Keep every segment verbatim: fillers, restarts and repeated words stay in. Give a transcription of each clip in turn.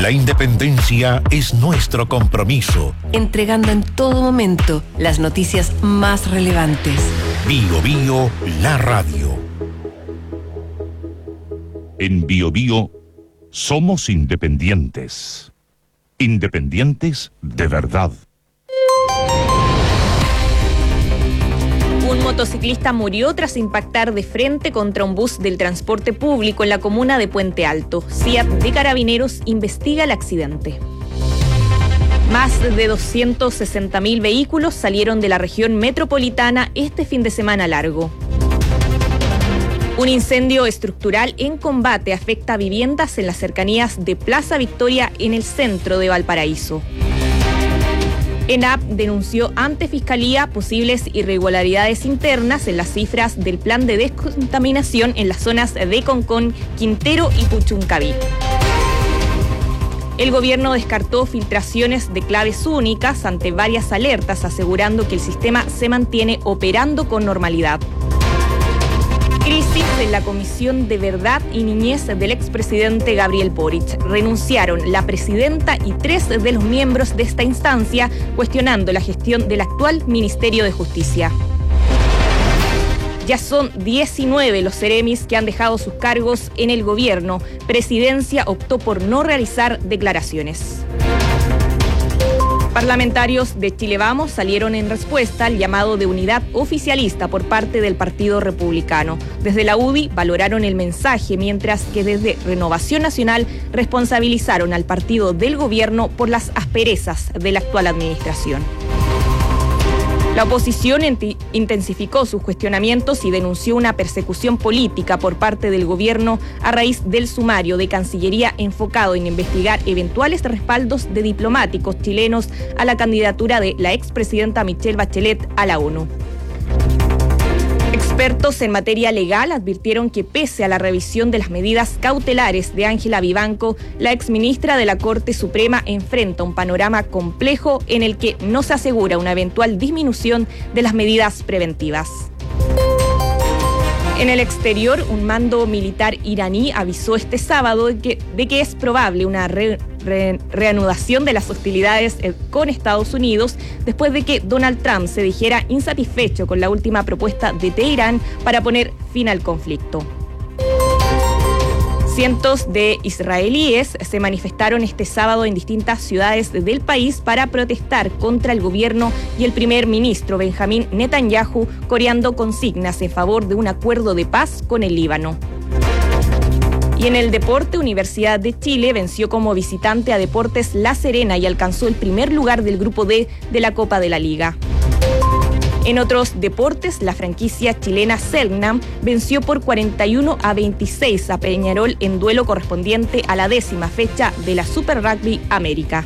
La independencia es nuestro compromiso. Entregando en todo momento las noticias más relevantes. Bio Bio, la radio. En Bio Bio somos independientes. Independientes de verdad. Un motociclista murió tras impactar de frente contra un bus del transporte público en la comuna de Puente Alto. C I A T de Carabineros investiga el accidente. Más de doscientos sesenta mil vehículos salieron de la región metropolitana este fin de semana largo. Un incendio estructural en combate afecta a viviendas en las cercanías de Plaza Victoria en el centro de Valparaíso. ENAP denunció ante Fiscalía posibles irregularidades internas en las cifras del plan de descontaminación en las zonas de Concón, Quintero y Puchuncaví. El gobierno descartó filtraciones de claves únicas ante varias alertas, asegurando que el sistema se mantiene operando con normalidad. Crisis en la Comisión de Verdad y Niñez del expresidente Gabriel Boric. Renunciaron la presidenta y tres de los miembros de esta instancia, cuestionando la gestión del actual Ministerio de Justicia. Ya son diecinueve los seremis que han dejado sus cargos en el gobierno. Presidencia optó por no realizar declaraciones. Parlamentarios de Chile Vamos salieron en respuesta al llamado de unidad oficialista por parte del Partido Republicano. Desde la U D I valoraron el mensaje, mientras que desde Renovación Nacional responsabilizaron al partido del gobierno por las asperezas de la actual administración. La oposición intensificó sus cuestionamientos y denunció una persecución política por parte del gobierno a raíz del sumario de Cancillería enfocado en investigar eventuales respaldos de diplomáticos chilenos a la candidatura de la expresidenta Michelle Bachelet a la ONU. Expertos en materia legal advirtieron que pese a la revisión de las medidas cautelares de Ángela Vivanco, la exministra de la Corte Suprema enfrenta un panorama complejo en el que no se asegura una eventual disminución de las medidas preventivas. En el exterior, un mando militar iraní avisó este sábado de que, de que es probable una re, re, reanudación de las hostilidades con Estados Unidos después de que Donald Trump se dijera insatisfecho con la última propuesta de Teherán para poner fin al conflicto. Cientos de israelíes se manifestaron este sábado en distintas ciudades del país para protestar contra el gobierno y el primer ministro Benjamín Netanyahu, coreando consignas en favor de un acuerdo de paz con el Líbano. Y en el deporte, Universidad de Chile venció como visitante a Deportes La Serena y alcanzó el primer lugar del grupo D de la Copa de la Liga. En otros deportes, la franquicia chilena Selknam venció por cuarenta y uno a veintiséis a Peñarol en duelo correspondiente a la décima fecha de la Super Rugby América.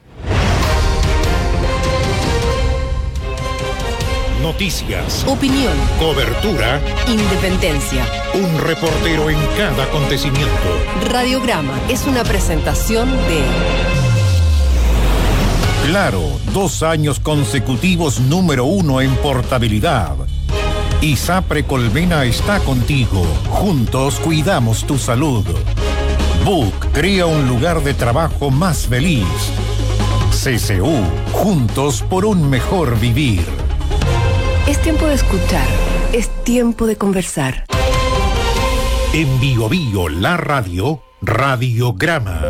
Noticias, Opinión, cobertura, independencia. un reportero en cada acontecimiento. Radiograma es una presentación de... Claro, dos años consecutivos número uno en portabilidad. ISAPRE Colmena está contigo. Juntos cuidamos tu salud. Book crea un lugar de trabajo más feliz. C C U, juntos por un mejor vivir. Es tiempo de escuchar, es tiempo de conversar. En Bio Bio, la radio, Radiograma.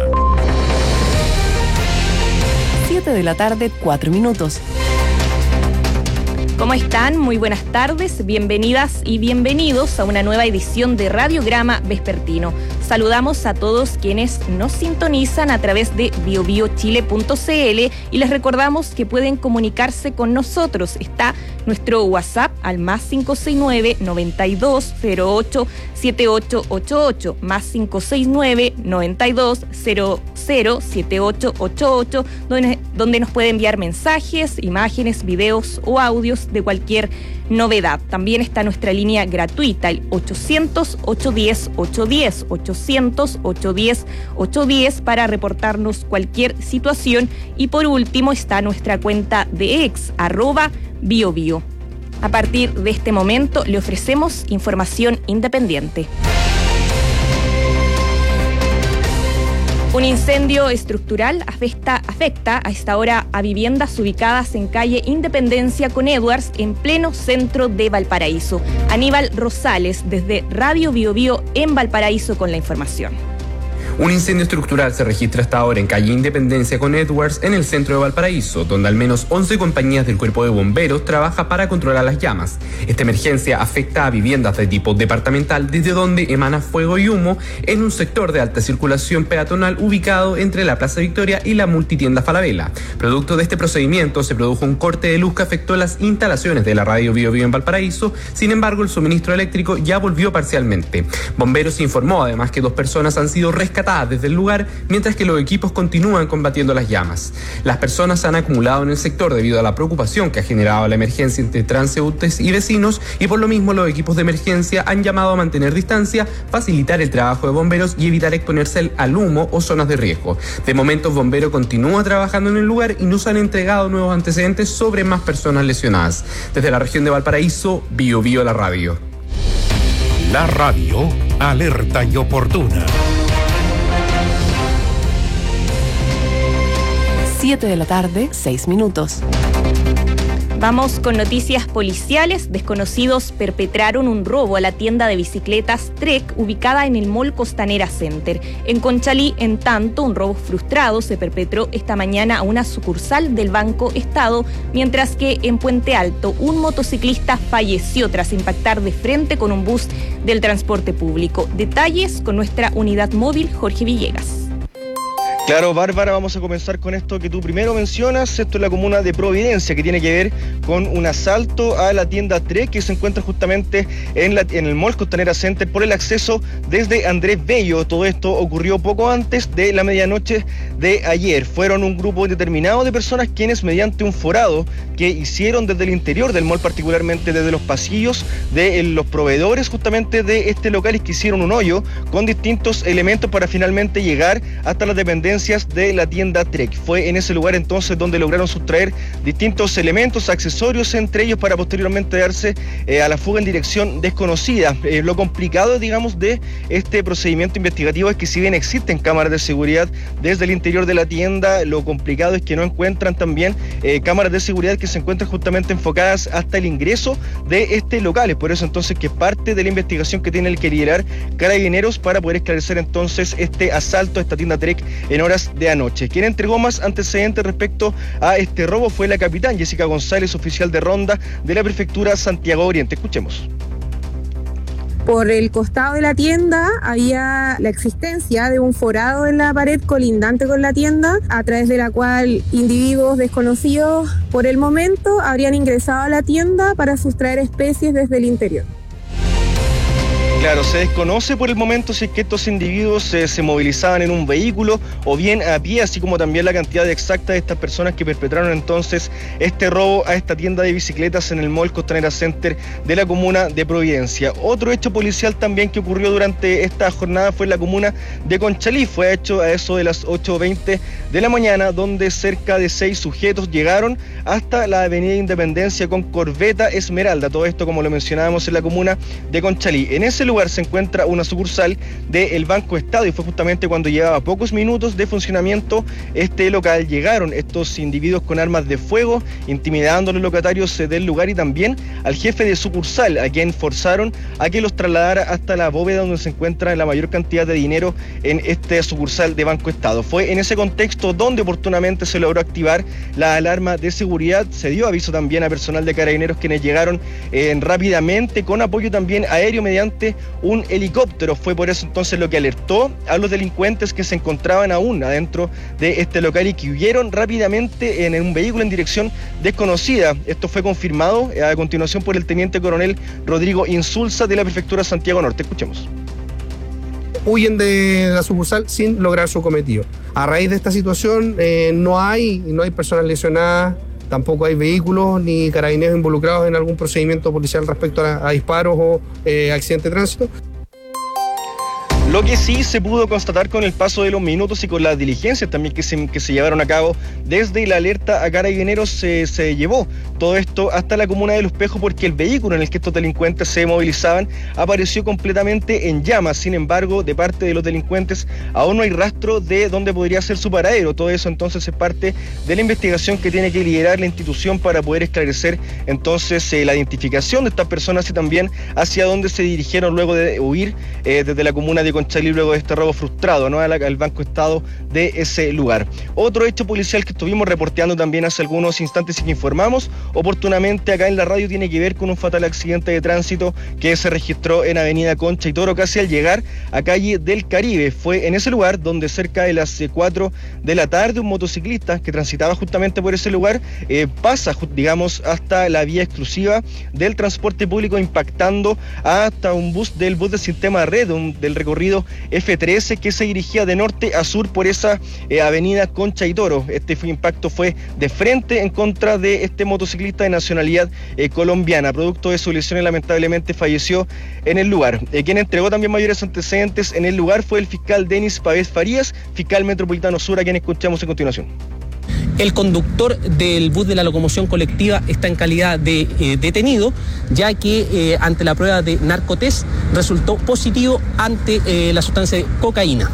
siete de la tarde, cuatro minutos. ¿Cómo están? Muy buenas tardes, bienvenidas y bienvenidos a una nueva edición de Radiograma Vespertino. Saludamos a todos quienes nos sintonizan a través de bio bio chile punto c l y les recordamos que pueden comunicarse con nosotros. Está nuestro WhatsApp al más cinco seis nueve, noventa y dos, cero ocho, siete ocho ocho ocho, más cinco seis nueve, noventa y dos, cero cero, siete ocho ocho ocho, donde, donde nos puede enviar mensajes, imágenes, videos o audios de cualquier novedad. También está nuestra línea gratuita, el ochocientos, ochocientos diez, ochocientos diez, ochocientos, ochocientos diez, ochocientos diez para reportarnos cualquier situación. Y por último está nuestra cuenta de ex, arroba biobio. A partir de este momento le ofrecemos información independiente. Un incendio estructural afecta, afecta a esta hora a viviendas ubicadas en calle Independencia con Edwards, en pleno centro de Valparaíso. Aníbal Rosales, desde Radio Bio Bio en Valparaíso, con la información. Un incendio estructural se registra hasta ahora en calle Independencia con Edwards, en el centro de Valparaíso, donde al menos once compañías del Cuerpo de Bomberos trabajan para controlar las llamas. Esta emergencia afecta a viviendas de tipo departamental, desde donde emana fuego y humo en un sector de alta circulación peatonal ubicado entre la Plaza Victoria y la multitienda Falabella. Producto de este procedimiento se produjo un corte de luz que afectó las instalaciones de la Radio Bio Bio en Valparaíso. Sin embargo, el suministro eléctrico ya volvió parcialmente. Bomberos informó además que dos personas han sido rescatadas desde el lugar, mientras que los equipos continúan combatiendo las llamas. Las personas se han acumulado en el sector debido a la preocupación que ha generado la emergencia entre transeúntes y vecinos, y por lo mismo los equipos de emergencia han llamado a mantener distancia, facilitar el trabajo de bomberos y evitar exponerse al humo o zonas de riesgo. De momento, Bombero continúa trabajando en el lugar y nos han entregado nuevos antecedentes sobre más personas lesionadas. Desde la región de Valparaíso, Bio Bio la radio. La radio alerta y oportuna. siete de la tarde, seis minutos. Vamos con noticias policiales. Desconocidos perpetraron un robo a la tienda de bicicletas Trek ubicada en el Mall Costanera Center. En Conchalí, en tanto, un robo frustrado se perpetró esta mañana a una sucursal del Banco Estado, mientras que en Puente Alto un motociclista falleció tras impactar de frente con un bus del transporte público. Detalles con nuestra unidad móvil, Jorge Villegas. Claro, Bárbara, vamos a comenzar con esto que tú primero mencionas. Esto es la comuna de Providencia, que tiene que ver con un asalto a la tienda Trek, que se encuentra justamente en, la, en el Mall Costanera Center por el acceso desde Andrés Bello. Todo esto ocurrió poco antes de la medianoche de ayer. Fueron un grupo determinado de personas quienes, mediante un forado que hicieron desde el interior del mall, particularmente desde los pasillos de los proveedores justamente de este local, y que hicieron un hoyo con distintos elementos para finalmente llegar hasta las dependencias de la tienda Trek. Fue en ese lugar entonces donde lograron sustraer distintos elementos, accesorios, entre ellos, para posteriormente darse eh, a la fuga en dirección desconocida. Eh, lo complicado, digamos, de este procedimiento investigativo es que, si bien existen cámaras de seguridad desde el interior de la tienda, lo complicado es que no encuentran también eh, cámaras de seguridad que se encuentran justamente enfocadas hasta el ingreso de este local. Es por eso entonces que parte de la investigación que tiene el que liderar Carabineros para poder esclarecer entonces este asalto a esta tienda Trek en horas de anoche. Quien entregó más antecedentes respecto a este robo fue la capitán Jessica González, oficial de ronda de la prefectura Santiago Oriente. Escuchemos. Por el costado de la tienda había la existencia de un forado en la pared colindante con la tienda, a través de la cual individuos desconocidos por el momento habrían ingresado a la tienda para sustraer especies desde el interior. Claro, se desconoce por el momento si es que estos individuos eh, se movilizaban en un vehículo o bien a pie, así como también la cantidad exacta de estas personas que perpetraron entonces este robo a esta tienda de bicicletas en el Mall Costanera Center de la comuna de Providencia. Otro hecho policial también que ocurrió durante esta jornada fue en la comuna de Conchalí. Fue hecho a eso de las ocho veinte de la mañana, donde cerca de seis sujetos llegaron hasta la avenida Independencia con Corbeta Esmeralda. Todo esto, como lo mencionábamos, en la comuna de Conchalí. En ese lugar se encuentra una sucursal del Banco Estado, y fue justamente cuando llevaba pocos minutos de funcionamiento este local. Llegaron estos individuos con armas de fuego, intimidando a los locatarios del lugar y también al jefe de sucursal, a quien forzaron a que los trasladara hasta la bóveda donde se encuentra la mayor cantidad de dinero en este sucursal de Banco Estado. Fue en ese contexto donde oportunamente se logró activar la alarma de seguridad. Se dio aviso también a personal de Carabineros, quienes llegaron eh, rápidamente con apoyo también aéreo mediante un helicóptero. Fue por eso entonces lo que alertó a los delincuentes que se encontraban aún adentro de este local y que huyeron rápidamente en un vehículo en dirección desconocida. Esto fue confirmado a continuación por el teniente coronel Rodrigo Insulza de la prefectura Santiago Norte. Escuchemos. Huyen de la sucursal sin lograr su cometido. A raíz de esta situación eh, no hay, no hay personas lesionadas, tampoco hay vehículos ni carabineros involucrados en algún procedimiento policial respecto a, a disparos o eh, accidente de tránsito. Lo que sí se pudo constatar con el paso de los minutos y con las diligencias también que se, que se llevaron a cabo desde la alerta a Carabineros, se, se llevó todo esto hasta la comuna de Los Pejos, porque el vehículo en el que estos delincuentes se movilizaban apareció completamente en llamas. Sin embargo, de parte de los delincuentes aún no hay rastro de dónde podría ser su paradero. Todo eso entonces es parte de la investigación que tiene que liderar la institución para poder esclarecer entonces eh, la identificación de estas personas y también hacia dónde se dirigieron luego de huir eh, desde la comuna de Conchalí luego de este robo frustrado, ¿no?, al, al Banco Estado de ese lugar. Otro hecho policial que estuvimos reporteando también hace algunos instantes y que informamos oportunamente acá en la radio tiene que ver con un fatal accidente de tránsito que se registró en Avenida Concha y Toro, casi al llegar a calle del Caribe. Fue en ese lugar donde cerca de las cuatro de la tarde un motociclista que transitaba justamente por ese lugar eh, pasa, digamos, hasta la vía exclusiva del transporte público, impactando hasta un bus del bus del sistema red, un, del recorrido F trece que se dirigía de norte a sur por esa eh, avenida Concha y Toro. Este fue, impacto fue de frente en contra de este motociclista de nacionalidad eh, colombiana. Producto de sus lesiones, lamentablemente falleció en el lugar. Eh, quien entregó también mayores antecedentes en el lugar fue el fiscal Denis Pavés Farías, fiscal metropolitano sur, a quien escuchamos a continuación. El conductor del bus de la locomoción colectiva está en calidad de eh, detenido, ya que eh, ante la prueba de narcotest resultó positivo ante eh, la sustancia de cocaína.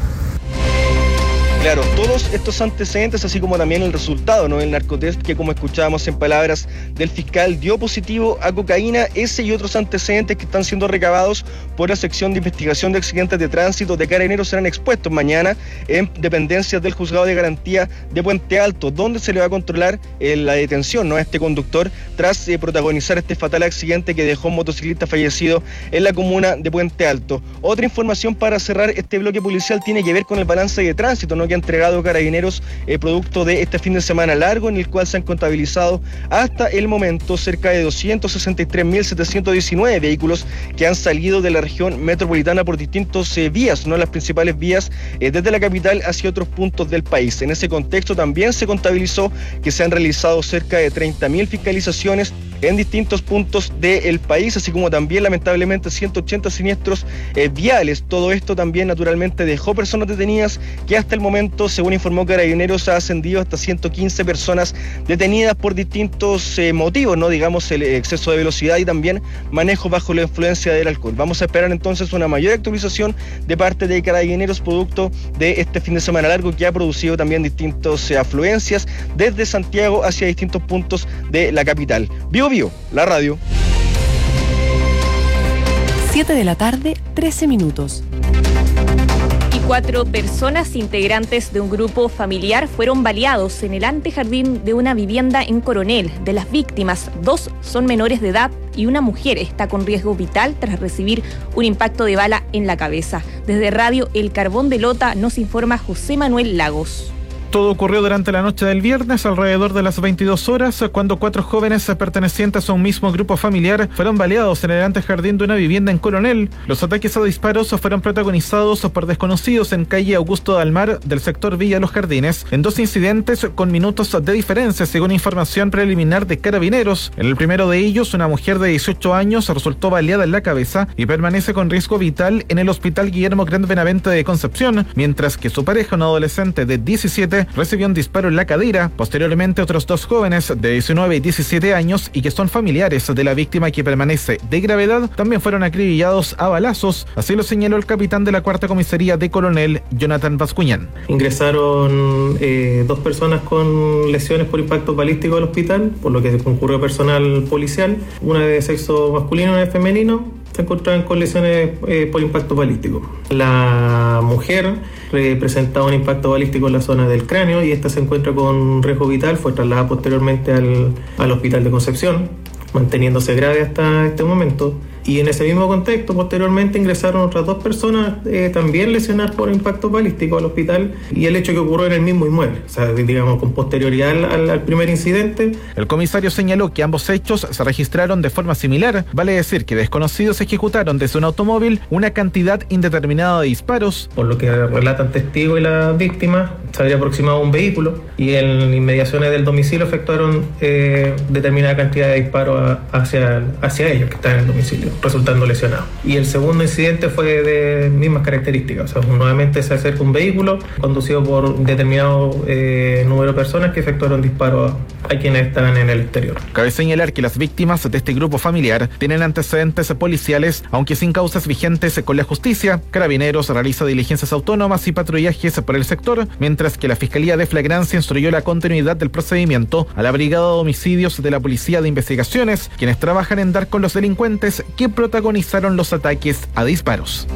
Claro, todos estos antecedentes, así como también el resultado, ¿no?, del narcotest, que como escuchábamos en palabras del fiscal, dio positivo a cocaína. Ese y otros antecedentes que están siendo recabados por la sección de investigación de accidentes de tránsito de Carabineros serán expuestos mañana en dependencias del Juzgado de Garantía de Puente Alto, donde se le va a controlar eh, la detención, ¿no?, a este conductor tras eh, protagonizar este fatal accidente que dejó un motociclista fallecido en la comuna de Puente Alto. Otra información para cerrar este bloque policial tiene que ver con el balance de tránsito, ¿no?, que ha entregado Carabineros eh, producto de este fin de semana largo, en el cual se han contabilizado hasta el momento cerca de doscientos sesenta y tres mil setecientos diecinueve vehículos que han salido de la región metropolitana por distintos eh, vías, no las principales vías eh, desde la capital hacia otros puntos del país. En ese contexto también se contabilizó que se han realizado cerca de treinta mil fiscalizaciones en distintos puntos del país, así como también lamentablemente ciento ochenta siniestros eh, viales. Todo esto también naturalmente dejó personas detenidas, que hasta el momento, según informó Carabineros, ha ascendido hasta ciento quince personas detenidas por distintos eh, motivos, no digamos el exceso de velocidad y también manejo bajo la influencia del alcohol. Vamos a esperar entonces una mayor actualización de parte de Carabineros producto de este fin de semana largo, que ha producido también distintas eh, afluencias desde Santiago hacia distintos puntos de la capital. Bio Bio, la radio. siete de la tarde, trece minutos. Cuatro personas integrantes de un grupo familiar fueron baleados en el antejardín de una vivienda en Coronel. De las víctimas, dos son menores de edad y una mujer está con riesgo vital tras recibir un impacto de bala en la cabeza. Desde Radio El Carbón de Lota nos informa José Manuel Lagos. Todo ocurrió durante la noche del viernes, alrededor de las veintidós horas, cuando cuatro jóvenes pertenecientes a un mismo grupo familiar fueron baleados en el antejardín de una vivienda en Coronel. Los ataques a disparos fueron protagonizados por desconocidos en calle Augusto Dalmar del sector Villa Los Jardines, en dos incidentes con minutos de diferencia, según información preliminar de Carabineros. En el primero de ellos, una mujer de dieciocho años resultó baleada en la cabeza y permanece con riesgo vital en el Hospital Guillermo Grant Benavente de Concepción, mientras que su pareja, un adolescente de diecisiete, recibió un disparo en la cadera. Posteriormente, otros dos jóvenes de diecinueve y diecisiete años y que son familiares de la víctima, que permanece de gravedad, también fueron acribillados a balazos. Así lo señaló el capitán de la cuarta comisaría de Coronel, Jonathan Bascuñán. Ingresaron eh, dos personas con lesiones por impacto balístico al hospital, por lo que concurrió personal policial, una de sexo masculino y una de femenino. Se encontraban con lesiones eh, por impacto balístico. La mujer eh, presentaba un impacto balístico en la zona del cráneo y esta se encuentra con riesgo vital. Fue trasladada posteriormente al, al hospital de Concepción, manteniéndose grave hasta este momento. Y en ese mismo contexto, posteriormente ingresaron otras dos personas eh, también lesionadas por impacto balístico al hospital, y el hecho que ocurrió en el mismo inmueble, o sea, digamos, con posterioridad al, al primer incidente. El comisario señaló que ambos hechos se registraron de forma similar, vale decir que desconocidos ejecutaron desde un automóvil una cantidad indeterminada de disparos. Por lo que relatan testigos y las víctimas, se habría aproximado un vehículo y en inmediaciones del domicilio efectuaron eh, determinada cantidad de disparos a, hacia, hacia ellos que están en el domicilio. resultando lesionados. Y el segundo incidente fue de mismas características, o sea, nuevamente se acerca un vehículo conducido por determinado eh, número de personas que efectuaron disparos a, a quienes estaban en el exterior. Cabe señalar que las víctimas de este grupo familiar tienen antecedentes policiales, aunque sin causas vigentes con la justicia. Carabineros realiza diligencias autónomas y patrullajes por el sector, mientras que la Fiscalía de Flagrancia instruyó la continuidad del procedimiento a la Brigada de Homicidios de la Policía de Investigaciones, quienes trabajan en dar con los delincuentes que protagonizaron los ataques a disparos.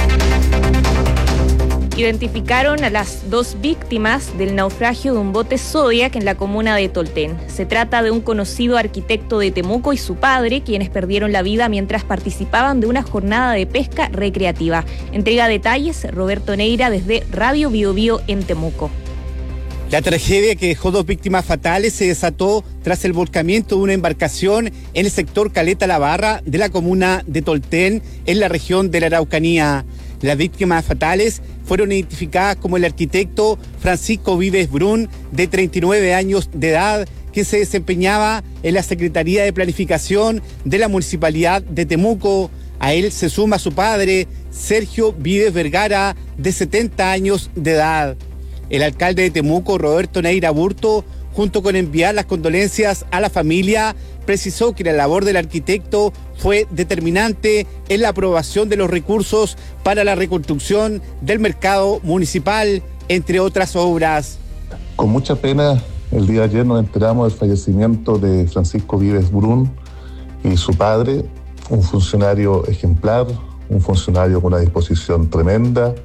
Identificaron a las dos víctimas del naufragio de un bote Zodiac en la comuna de Tolten. Se trata de un conocido arquitecto de Temuco y su padre, quienes perdieron la vida mientras participaban de una jornada de pesca recreativa. Entrega detalles Roberto Neira desde Radio Bio Bio en Temuco. La tragedia que dejó dos víctimas fatales se desató tras el volcamiento de una embarcación en el sector Caleta La Barra de la comuna de Tolten, en la región de la Araucanía. Las víctimas fatales fueron identificadas como el arquitecto Francisco Vives Brun, de treinta y nueve años de edad, que se desempeñaba en la Secretaría de Planificación de la Municipalidad de Temuco. A él se suma su padre, Sergio Vives Vergara, de setenta años de edad. El alcalde de Temuco, Roberto Neira Burto, junto con enviar las condolencias a la familia, precisó que la labor del arquitecto fue determinante en la aprobación de los recursos para la reconstrucción del mercado municipal, entre otras obras. Con mucha pena, el día de ayer nos enteramos del fallecimiento de Francisco Vives Brun y su padre, un funcionario ejemplar, un funcionario con una disposición tremenda,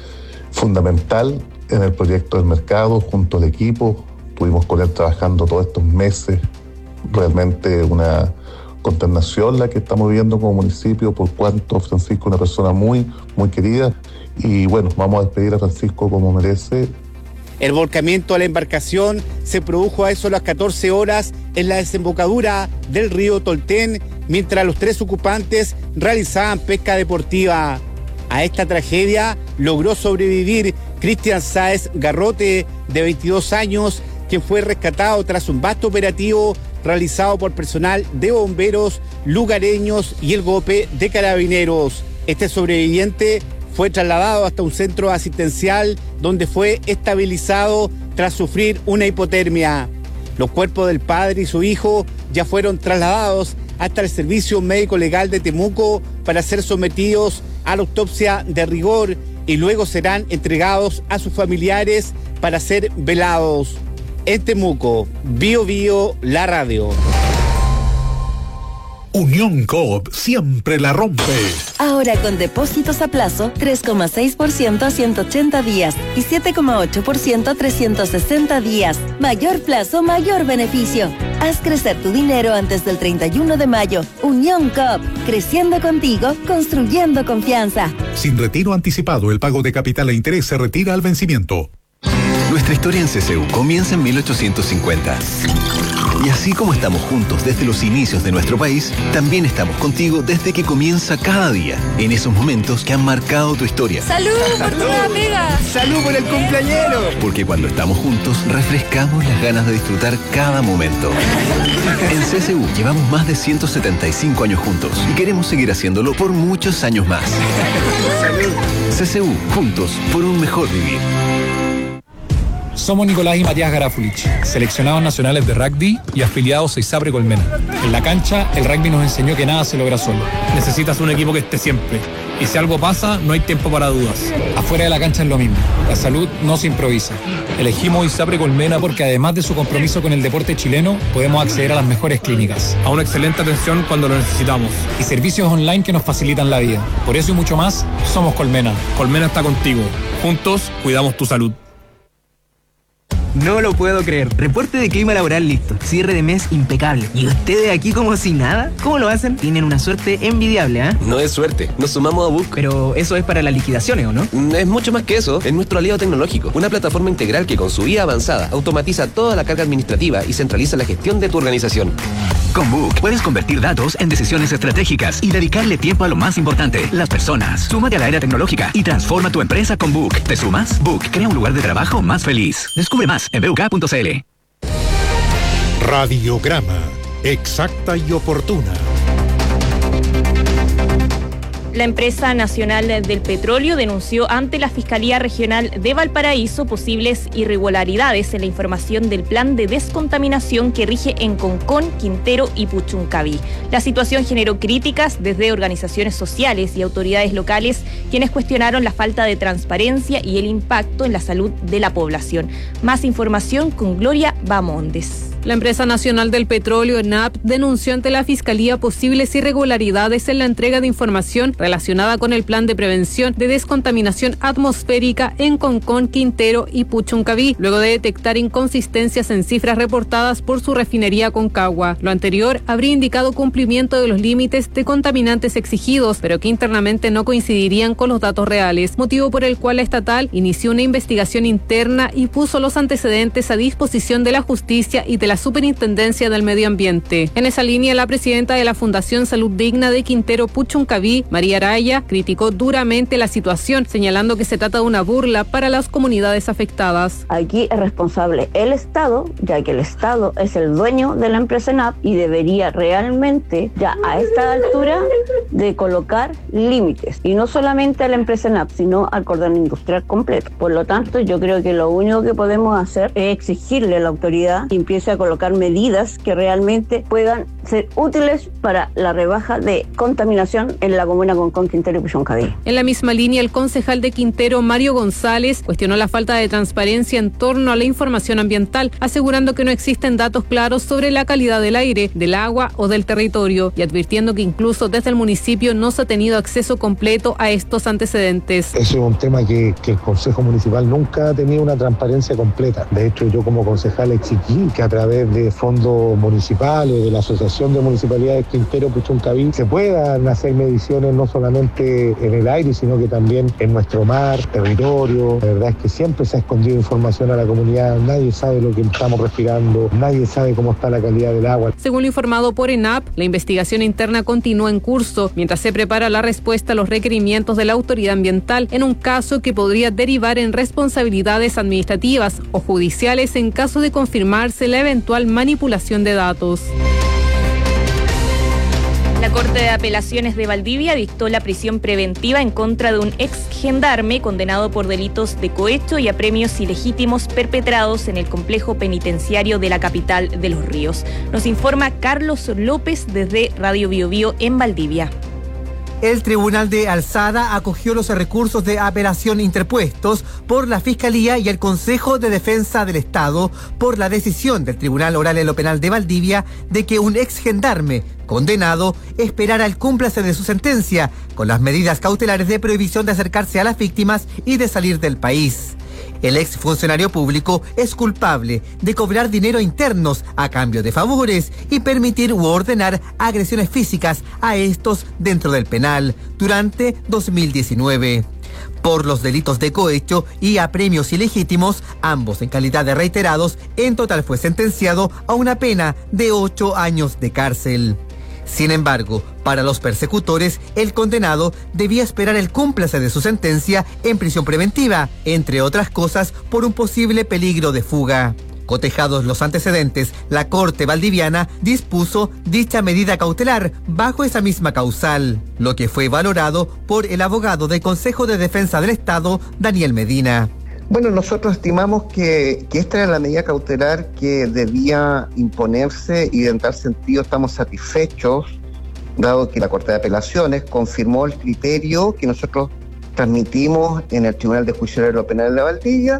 fundamental en el proyecto del mercado, junto al equipo. Estuvimos con él trabajando todos estos meses. Realmente una consternación la que estamos viviendo como municipio, por cuanto Francisco es una persona muy, muy querida. Y bueno, vamos a despedir a Francisco como merece. El volcamiento a la embarcación se produjo a eso de las catorce horas en la desembocadura del río Tolten, mientras los tres ocupantes realizaban pesca deportiva. A esta tragedia logró sobrevivir Cristian Sáez Garrote, de veintidós años, quien fue rescatado tras un vasto operativo realizado por personal de bomberos, lugareños y el GOPE de Carabineros. Este sobreviviente fue trasladado hasta un centro asistencial donde fue estabilizado tras sufrir una hipotermia. Los cuerpos del padre y su hijo ya fueron trasladados hasta el Servicio Médico Legal de Temuco para ser sometidos a la autopsia de rigor y luego serán entregados a sus familiares para ser velados. En Temuco, Bio Bio, la radio. Unión Coop siempre la rompe. Ahora con depósitos a plazo, tres coma seis por ciento a ciento ochenta días y siete coma ocho por ciento a trescientos sesenta días. Mayor plazo, mayor beneficio. Haz crecer tu dinero antes del treinta y uno de mayo. Unión Coop, creciendo contigo, construyendo confianza. Sin retiro anticipado, el pago de capital e interés se retira al vencimiento. Nuestra historia en C C U comienza en mil ochocientos cincuenta. Y así como estamos juntos desde los inicios de nuestro país, también estamos contigo desde que comienza cada día, en esos momentos que han marcado tu historia. ¡Salud por tu nueva pega! ¡Salud por el cumpleañero! Porque cuando estamos juntos, refrescamos las ganas de disfrutar cada momento. En C C U llevamos más de ciento setenta y cinco años juntos y queremos seguir haciéndolo por muchos años más. ¡Salud! C C U, juntos por un mejor vivir. Somos Nicolás y Matías Garafulich, seleccionados nacionales de rugby y afiliados a ISAPRE Colmena. En la cancha, el rugby nos enseñó que nada se logra solo. Necesitas un equipo que esté siempre. Y si algo pasa, no hay tiempo para dudas. Afuera de la cancha es lo mismo. La salud no se improvisa. Elegimos ISAPRE Colmena porque además de su compromiso con el deporte chileno, podemos acceder a las mejores clínicas, a una excelente atención cuando lo necesitamos y servicios online que nos facilitan la vida. Por eso y mucho más, somos Colmena. Colmena está contigo. Juntos, cuidamos tu salud. No lo puedo creer. Reporte de clima laboral listo. Cierre de mes impecable. ¿Y ustedes aquí como si nada? ¿Cómo lo hacen? Tienen una suerte envidiable, ¿ah? ¿eh? No es suerte. Nos sumamos a Book. Pero eso es para las liquidaciones, ¿o no? Es mucho más que eso. Es nuestro aliado tecnológico. Una plataforma integral que con su I A avanzada automatiza toda la carga administrativa y centraliza la gestión de tu organización. Con Book puedes convertir datos en decisiones estratégicas y dedicarle tiempo a lo más importante, las personas. Súmate a la era tecnológica y transforma tu empresa con Book. ¿Te sumas? Book crea un lugar de trabajo más feliz. Descubre más en b u k punto c l. Radiograma, exacta y oportuna. La empresa nacional del petróleo denunció ante la Fiscalía Regional de Valparaíso posibles irregularidades en la información del plan de descontaminación que rige en Concón, Quintero y Puchuncaví. La situación generó críticas desde organizaciones sociales y autoridades locales, quienes cuestionaron la falta de transparencia y el impacto en la salud de la población. Más información con Gloria Bamondes. La empresa nacional del petróleo, ENAP, denunció ante la Fiscalía posibles irregularidades en la entrega de información relacionada con el plan de prevención de descontaminación atmosférica en Concón, Quintero y Puchuncaví, luego de detectar inconsistencias en cifras reportadas por su refinería Concagua. Lo anterior habría indicado cumplimiento de los límites de contaminantes exigidos, pero que internamente no coincidirían con los datos reales, motivo por el cual la estatal inició una investigación interna y puso los antecedentes a disposición de la justicia y de la Superintendencia del Medio Ambiente. En esa línea, la presidenta de la Fundación Salud Digna de Quintero Puchuncaví, María Araya, criticó duramente la situación, señalando que se trata de una burla para las comunidades afectadas. Aquí es responsable el Estado, ya que el Estado es el dueño de la empresa ENAP y debería realmente, ya a esta altura, de colocar límites. Y no solamente a la empresa ENAP, sino al cordón industrial completo. Por lo tanto, yo creo que lo único que podemos hacer es exigirle a la autoridad que empiece a colocar medidas que realmente puedan ser útiles para la rebaja de contaminación en la comuna Concón, Quintero y Puchuncaví. En la misma línea, el concejal de Quintero, Mario González, cuestionó la falta de transparencia en torno a la información ambiental, asegurando que no existen datos claros sobre la calidad del aire, del agua o del territorio, y advirtiendo que incluso desde el municipio no se ha tenido acceso completo a estos antecedentes. Ese es un tema que, que el Consejo Municipal nunca ha tenido una transparencia completa. De hecho, yo como concejal exigí que a través de fondos municipales, de la Asociación de Municipalidades Quintero Puchuncaví, se puedan hacer mediciones no solamente en el aire, sino que también en nuestro mar, territorio. La verdad es que siempre se ha escondido información a la comunidad, nadie sabe lo que estamos respirando, nadie sabe cómo está la calidad del agua. Según lo informado por ENAP, la investigación interna continúa en curso, mientras se prepara la respuesta a los requerimientos de la autoridad ambiental en un caso que podría derivar en responsabilidades administrativas o judiciales en caso de confirmarse la eventual manipulación de datos. La Corte de Apelaciones de Valdivia dictó la prisión preventiva en contra de un ex gendarme condenado por delitos de cohecho y apremios ilegítimos perpetrados en el complejo penitenciario de la capital de Los Ríos. Nos informa Carlos López desde Radio Biobío en Valdivia. El Tribunal de Alzada acogió los recursos de apelación interpuestos por la Fiscalía y el Consejo de Defensa del Estado por la decisión del Tribunal Oral en lo Penal de Valdivia de que un ex gendarme condenado esperara el cúmplice de su sentencia con las medidas cautelares de prohibición de acercarse a las víctimas y de salir del país. El ex funcionario público es culpable de cobrar dinero a internos a cambio de favores y permitir u ordenar agresiones físicas a estos dentro del penal durante dos mil diecinueve. Por los delitos de cohecho y apremios ilegítimos, ambos en calidad de reiterados, en total fue sentenciado a una pena de ocho años de cárcel. Sin embargo, para los persecutores, el condenado debía esperar el cúmplice de su sentencia en prisión preventiva, entre otras cosas por un posible peligro de fuga. Cotejados los antecedentes, la Corte valdiviana dispuso dicha medida cautelar bajo esa misma causal, lo que fue valorado por el abogado del Consejo de Defensa del Estado, Daniel Medina. Bueno, nosotros estimamos que, que esta era la medida cautelar que debía imponerse y en tal sentido estamos satisfechos, dado que la Corte de Apelaciones confirmó el criterio que nosotros transmitimos en el Tribunal de Juicio de lo Penal de Valdivia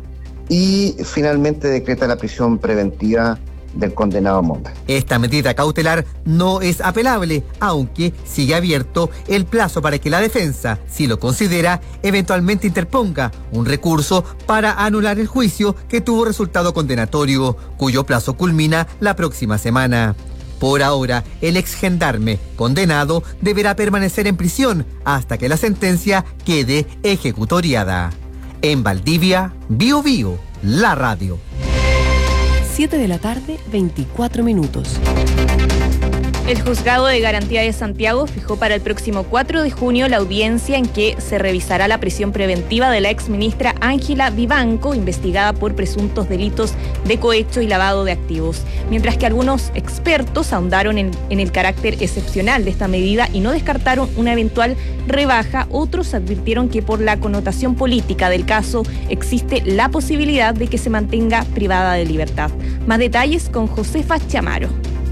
y finalmente decreta la prisión preventiva del condenado Monda. Esta medida cautelar no es apelable, aunque sigue abierto el plazo para que la defensa, si lo considera, eventualmente interponga un recurso para anular el juicio que tuvo resultado condenatorio, cuyo plazo culmina la próxima semana. Por ahora, el ex gendarme condenado deberá permanecer en prisión hasta que la sentencia quede ejecutoriada. En Valdivia, Bio Bio, la radio. siete de la tarde, veinticuatro minutos. El Juzgado de Garantía de Santiago fijó para el próximo cuatro de junio la audiencia en que se revisará la prisión preventiva de la exministra Ángela Vivanco, investigada por presuntos delitos de cohecho y lavado de activos. Mientras que algunos expertos ahondaron en, en el carácter excepcional de esta medida y no descartaron una eventual rebaja, otros advirtieron que por la connotación política del caso existe la posibilidad de que se mantenga privada de libertad. Más detalles con Josefa Chamaro.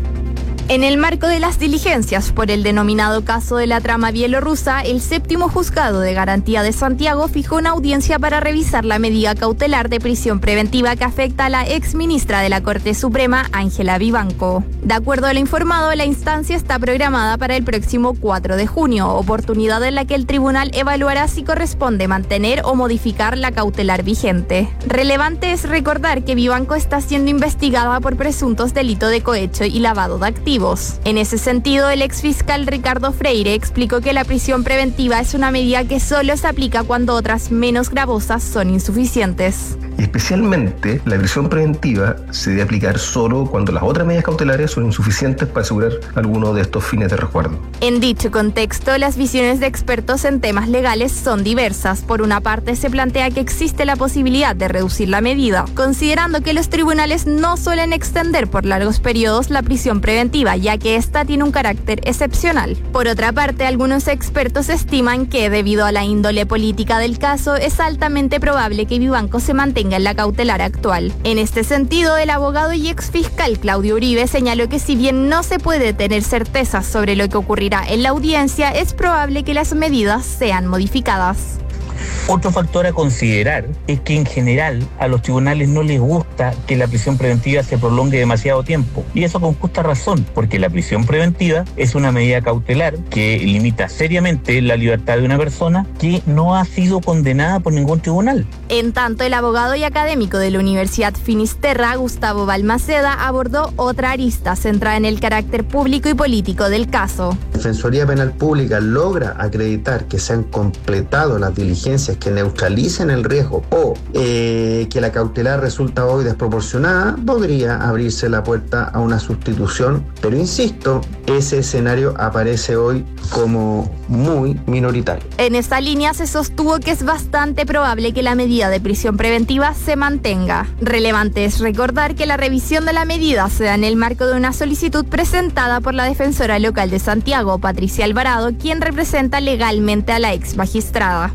En el marco de las diligencias por el denominado caso de la trama bielorrusa, el séptimo juzgado de garantía de Santiago fijó una audiencia para revisar la medida cautelar de prisión preventiva que afecta a la exministra de la Corte Suprema, Ángela Vivanco. De acuerdo a lo informado, la instancia está programada para el próximo cuatro de junio, oportunidad en la que el tribunal evaluará si corresponde mantener o modificar la cautelar vigente. Relevante es recordar que Vivanco está siendo investigada por presuntos delitos de cohecho y lavado de activos. En ese sentido, el exfiscal Ricardo Freire explicó que la prisión preventiva es una medida que solo se aplica cuando otras menos gravosas son insuficientes. Especialmente, la prisión preventiva se debe aplicar solo cuando las otras medidas cautelares son insuficientes para asegurar alguno de estos fines de resguardo. En dicho contexto, las visiones de expertos en temas legales son diversas. Por una parte, se plantea que existe la posibilidad de reducir la medida, considerando que los tribunales no suelen extender por largos periodos la prisión preventiva, ya que esta tiene un carácter excepcional. Por otra parte, algunos expertos estiman que, debido a la índole política del caso, es altamente probable que Vivanco se mantenga en la cautelar actual. En este sentido, el abogado y exfiscal Claudio Uribe señaló que si bien no se puede tener certezas sobre lo que ocurrirá en la audiencia, es probable que las medidas sean modificadas. Otro factor a considerar es que en general a los tribunales no les gusta que la prisión preventiva se prolongue demasiado tiempo. Y eso con justa razón, porque la prisión preventiva es una medida cautelar que limita seriamente la libertad de una persona que no ha sido condenada por ningún tribunal. En tanto, el abogado y académico de la Universidad Finisterra, Gustavo Balmaceda, abordó otra arista centrada en el carácter público y político del caso. La Defensoría Penal Pública logra acreditar que se han completado las diligencias que neutralicen el riesgo o eh, que la cautelar resulta hoy desproporcionada, podría abrirse la puerta a una sustitución, pero insisto, ese escenario aparece hoy como muy minoritario. En esta línea se sostuvo que es bastante probable que la medida de prisión preventiva se mantenga. Relevante es recordar que la revisión de la medida se da en el marco de una solicitud presentada por la defensora local de Santiago, Patricia Alvarado, quien representa legalmente a la ex magistrada.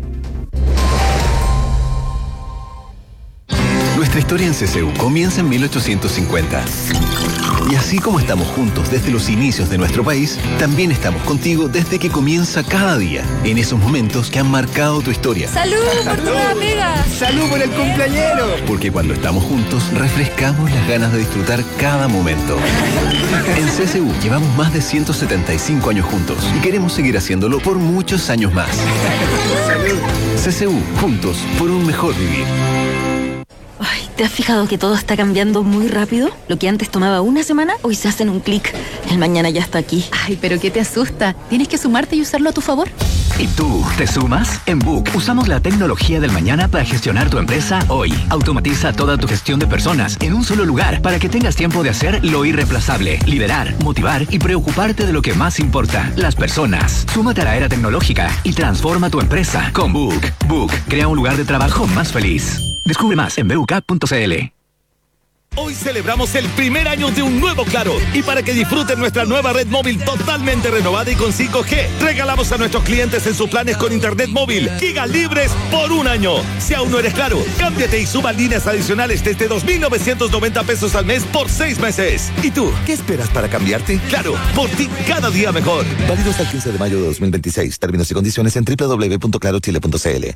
Nuestra historia en C C U comienza en mil ochocientos cincuenta. Y así como estamos juntos desde los inicios de nuestro país, también estamos contigo desde que comienza cada día, en esos momentos que han marcado tu historia. ¡Salud por tu nueva pega! ¡Salud por el cumpleañero! Porque cuando estamos juntos, refrescamos las ganas de disfrutar cada momento. En C C U llevamos más de ciento setenta y cinco años juntos y queremos seguir haciéndolo por muchos años más. ¡Salud! C C U, juntos por un mejor vivir. Ay, ¿te has fijado que todo está cambiando muy rápido? Lo que antes tomaba una semana, hoy se hace en un clic. El mañana ya está aquí. Ay, pero ¿qué te asusta? Tienes que sumarte y usarlo a tu favor. ¿Y tú, te sumas? En Book usamos la tecnología del mañana para gestionar tu empresa hoy. Automatiza toda tu gestión de personas en un solo lugar para que tengas tiempo de hacer lo irreemplazable, liderar, motivar y preocuparte de lo que más importa, las personas. Súmate a la era tecnológica y transforma tu empresa con Book. Book crea un lugar de trabajo más feliz. Descubre más en b u k punto c l. Hoy celebramos el primer año de un nuevo Claro y para que disfruten nuestra nueva red móvil totalmente renovada y con cinco G, regalamos a nuestros clientes en sus planes con internet móvil gigas libres por un año. Si aún no eres Claro, cámbiate y suba líneas adicionales desde dos mil novecientos noventa pesos al mes por seis meses. ¿Y tú, qué esperas para cambiarte? Claro, por ti cada día mejor. Válido hasta el quince de mayo de dos mil veintiséis. Términos y condiciones en doble u doble u doble u punto claro chile punto c l.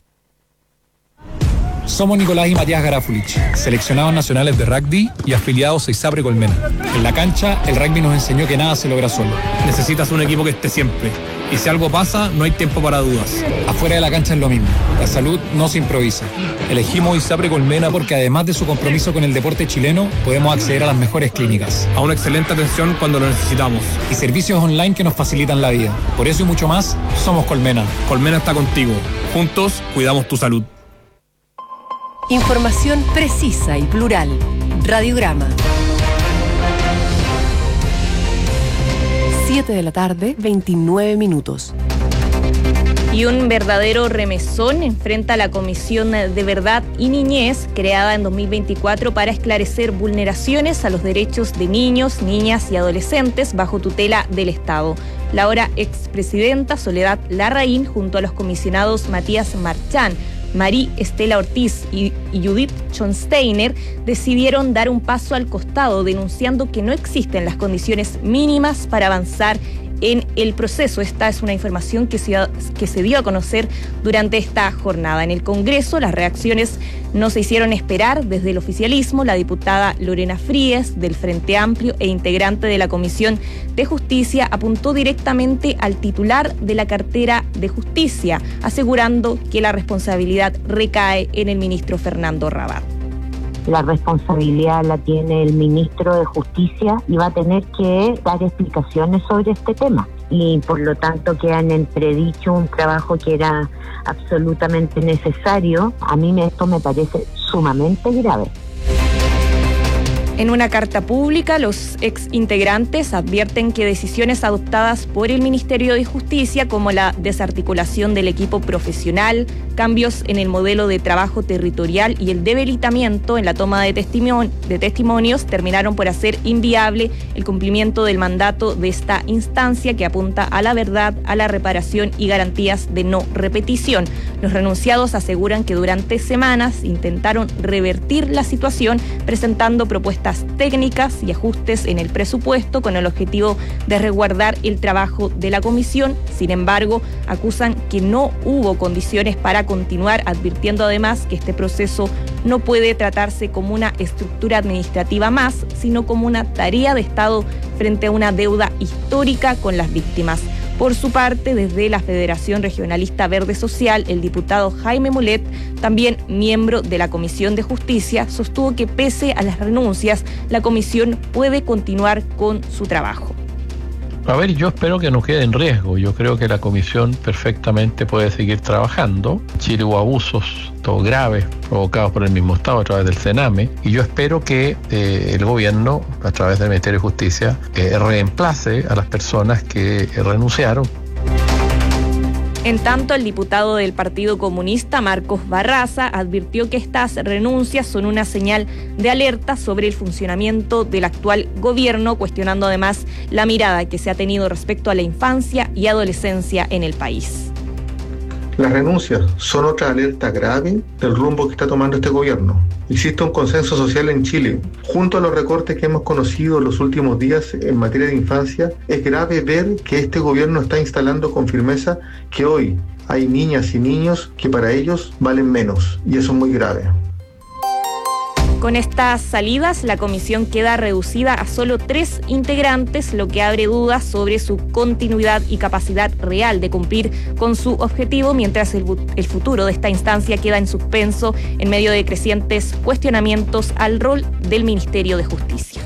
Somos Nicolás y Matías Garafulich, seleccionados nacionales de rugby y afiliados a ISAPRE Colmena. En la cancha, el rugby nos enseñó que nada se logra solo. Necesitas un equipo que esté siempre. Y si algo pasa, no hay tiempo para dudas. Afuera de la cancha es lo mismo. La salud no se improvisa. Elegimos ISAPRE Colmena porque además de su compromiso con el deporte chileno, podemos acceder a las mejores clínicas, a una excelente atención cuando lo necesitamos y servicios online que nos facilitan la vida. Por eso y mucho más, somos Colmena. Colmena está contigo. Juntos, cuidamos tu salud. Información precisa y plural. Radiograma. siete de la tarde, veintinueve minutos. Y un verdadero remesón enfrenta a la Comisión de Verdad y Niñez, creada en dos mil veinticuatro para esclarecer vulneraciones a los derechos de niños, niñas y adolescentes bajo tutela del Estado. La ahora expresidenta Soledad Larraín, junto a los comisionados Matías Marchán, María Estela Ortiz y Judith Schonsteiner, decidieron dar un paso al costado, denunciando que no existen las condiciones mínimas para avanzar en el proceso. Esta es una información que se, que se dio a conocer durante esta jornada. En el Congreso, las reacciones no se hicieron esperar. Desde el oficialismo, la diputada Lorena Fríes, del Frente Amplio e integrante de la Comisión de Justicia, apuntó directamente al titular de la cartera de Justicia, asegurando que la responsabilidad recae en el ministro Fernando Rabat. La responsabilidad la tiene el ministro de Justicia y va a tener que dar explicaciones sobre este tema. Y por lo tanto queda en entredicho un trabajo que era absolutamente necesario. A mí esto me parece sumamente grave. En una carta pública, los ex integrantes advierten que decisiones adoptadas por el Ministerio de Justicia, como la desarticulación del equipo profesional, cambios en el modelo de trabajo territorial y el debilitamiento en la toma de, testimo- de testimonios, terminaron por hacer inviable el cumplimiento del mandato de esta instancia, que apunta a la verdad, a la reparación y garantías de no repetición. Los renunciados aseguran que durante semanas intentaron revertir la situación, presentando propuestas técnicas y ajustes en el presupuesto con el objetivo de resguardar el trabajo de la comisión. Sin embargo, acusan que no hubo condiciones para continuar, advirtiendo además que este proceso no puede tratarse como una estructura administrativa más, sino como una tarea de Estado frente a una deuda histórica con las víctimas. Por su parte, desde la Federación Regionalista Verde Social, el diputado Jaime Mulet, también miembro de la Comisión de Justicia, sostuvo que pese a las renuncias, la comisión puede continuar con su trabajo. A ver, yo espero que no quede en riesgo. Yo creo que la comisión perfectamente puede seguir trabajando. En Chile hubo abusos, todo graves, provocados por el mismo Estado a través del CENAME, y yo espero que eh, el gobierno, a través del Ministerio de Justicia, eh, reemplace a las personas que eh, renunciaron. En tanto, el diputado del Partido Comunista, Marcos Barraza, advirtió que estas renuncias son una señal de alerta sobre el funcionamiento del actual gobierno, cuestionando además la mirada que se ha tenido respecto a la infancia y adolescencia en el país. Las renuncias son otra alerta grave del rumbo que está tomando este gobierno. Existe un consenso social en Chile. Junto a los recortes que hemos conocido en los últimos días en materia de infancia, es grave ver que este gobierno está instalando con firmeza que hoy hay niñas y niños que para ellos valen menos, y eso es muy grave. Con estas salidas, la comisión queda reducida a solo tres integrantes, lo que abre dudas sobre su continuidad y capacidad real de cumplir con su objetivo, mientras el, el futuro de esta instancia queda en suspenso en medio de crecientes cuestionamientos al rol del Ministerio de Justicia.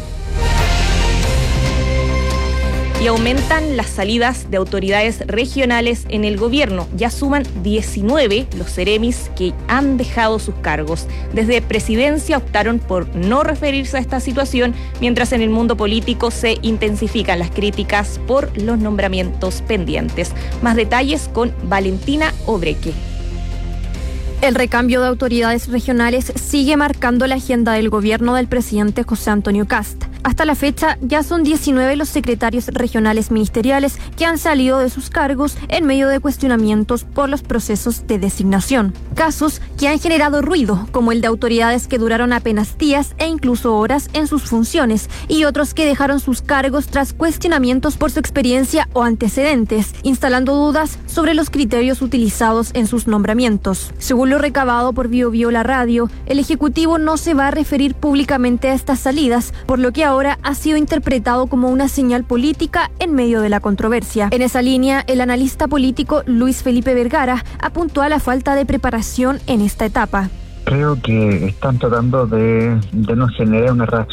Y aumentan las salidas de autoridades regionales en el gobierno. Ya suman diecinueve los seremis que han dejado sus cargos. Desde Presidencia optaron por no referirse a esta situación, mientras en el mundo político se intensifican las críticas por los nombramientos pendientes. Más detalles con Valentina Obreque. El recambio de autoridades regionales sigue marcando la agenda del gobierno del presidente José Antonio Kast. Hasta la fecha, ya son diecinueve los secretarios regionales ministeriales que han salido de sus cargos en medio de cuestionamientos por los procesos de designación. Casos que han generado ruido, como el de autoridades que duraron apenas días e incluso horas en sus funciones, y otros que dejaron sus cargos tras cuestionamientos por su experiencia o antecedentes, instalando dudas sobre los criterios utilizados en sus nombramientos. Según lo recabado por Bio Bio La Radio, el Ejecutivo no se va a referir públicamente a estas salidas, por lo que ahora ha sido interpretado como una señal política en medio de la controversia. En esa línea, el analista político Luis Felipe Vergara apuntó a la falta de preparación en esta etapa. Creo que están tratando de, de no generar una reacción